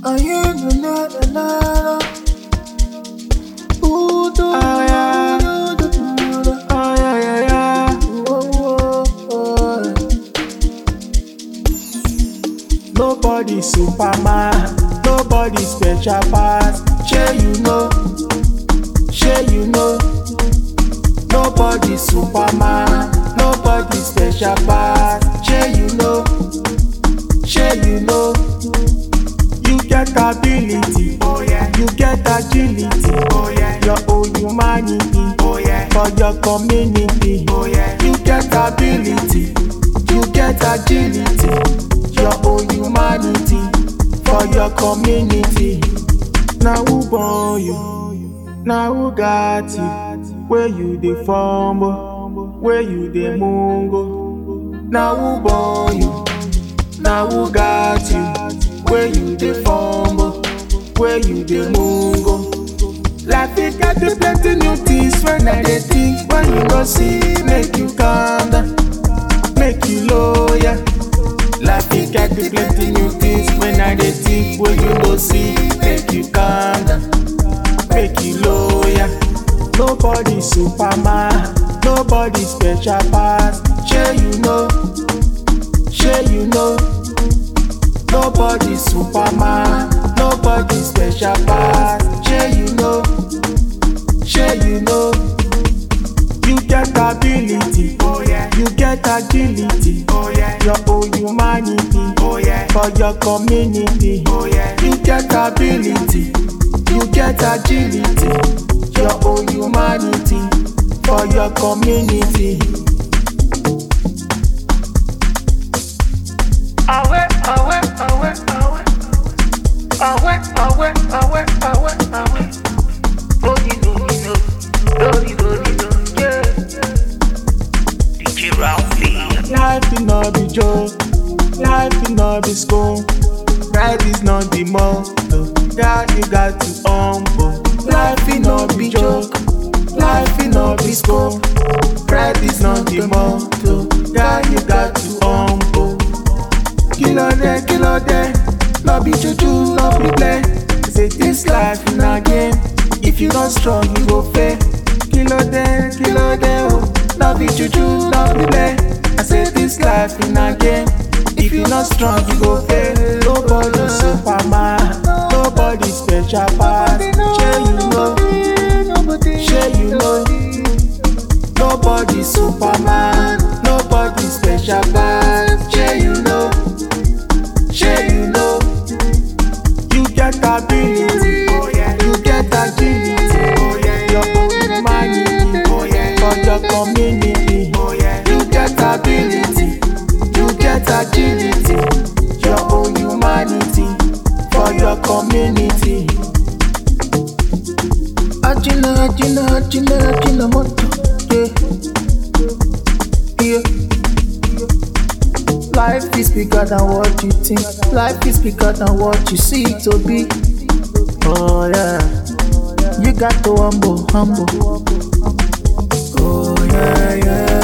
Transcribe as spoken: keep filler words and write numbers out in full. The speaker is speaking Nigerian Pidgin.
Oh yeah, na na na na. Ooh, do, Oh yeah, do, do, do, do. oh yeah, yeah, yeah. Oh, oh, oh. Nobody Superman, nobody special pass. Sure you know, sure you know. Nobody Superman, nobody special pass. Sure you know, sure you know. You get ability, oh yeah. You get agility, oh yeah. Your own humanity, oh yeah. For your community, oh yeah. You get ability, you get agility. Your own humanity, for your community. Now who born you? Now who got you? Where you dey fumble? Where you dey mungo? Now who born you? Now who got you? Where you dey fumble? Where you dey mungo? Life it got the plenty new things when I dey think. When you go see, make you calm down, make you loyal. Life it got the plenty new things when I dey think. When you go see, make you calm down, make you loyal. Nobody Superman, nobody special pass. Sure you know, sure you know. Nobody Superman, nobody special pass. Sure you know, sure you know. You get ability, oh yeah. You get agility, oh yeah. Your own humanity, oh yeah. For your community, oh yeah. You get ability, you get agility. Your own humanity, for your community. Awe, awe, awe, awe. Awe, awe, awe, awe, awe. Oh, you know, you know. Oh, you know, you know. Yeah. D J Ralphie. Life is not be joke, life is not be school. Pride is not the motto, God you got to humble. Life is not be joke, life is not be school. Pride is not the motto, God you got to humble. Kilo de, kilo de, no be juju, no be play. Say this life in a game, if you not strong you go fail. Kilo de, kilo de, oh, no be juju, no be play. I say this life in a game, if you not strong you go fail. Nobody Superman, nobody special pass. Sure you know, sure you know. Nobody Superman, nobody special pass. Sure you know, sure you know. You get ability, oh yeah. You get agility, oh yeah. Your own humanity, oh yeah. For your community, oh yeah. You get ability, you get agility. Your own humanity, for your community. Ajina, ajina, ajina, ajina moto. Yeah. Yeah. Life is bigger than what you think. Life is bigger than what you see it to be. Oh yeah. You got to humble, humble. Oh yeah, yeah.